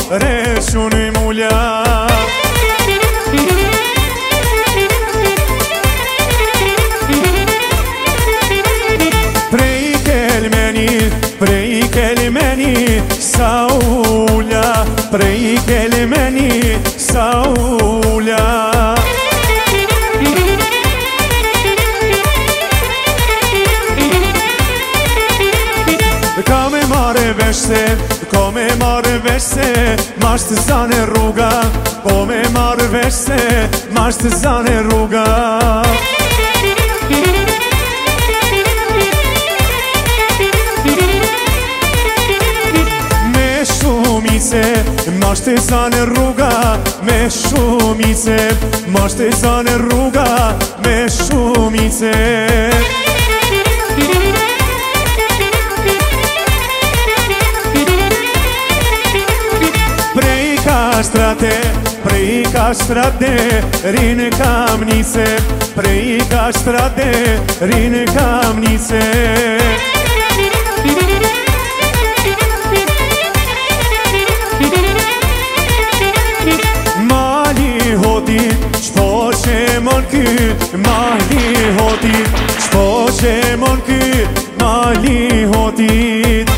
reshun mulja. Prej kelimeni sa ulja, prej kelimeni sa ulja. Ka me mare vesh se masht zane rruga, po me mare vesh se masht zane rruga. Masht zane rruga me shumice, masht zane rruga me shumice. Prej kastrate, rinë kamnice, prej kastrate, rinë kamnice. Mali hotit, qpo që mon ky, mali hotit, qpo që mon ky, mali hotit.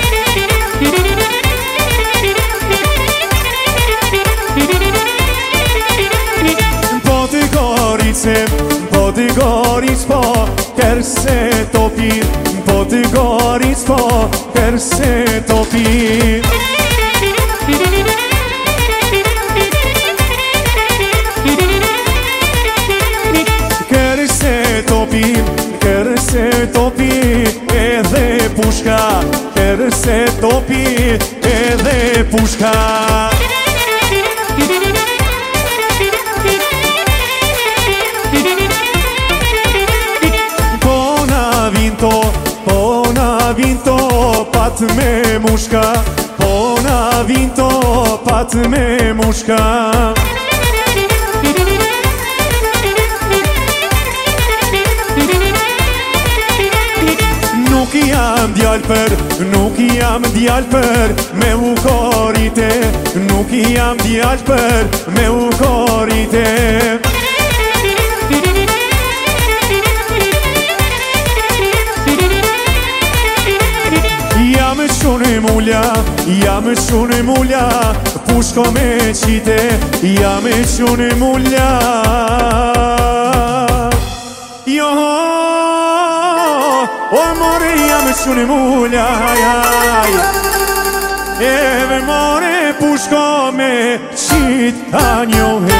Po t'i goric po, kërse topi, po t'i goric po, kërse topi. Kërse topi, edhe pushka, kërse topi, edhe pushka. Po na vinto pat me mushka, po na vinto pat me mushka. Nuk jam djal për me u korite, nuk jam djal për me u korite. Jam shumë mulja, pushko me qite, jam shumë mulja. Jo, o more jam shumë mulja, eve more pushko me qit, a njohe.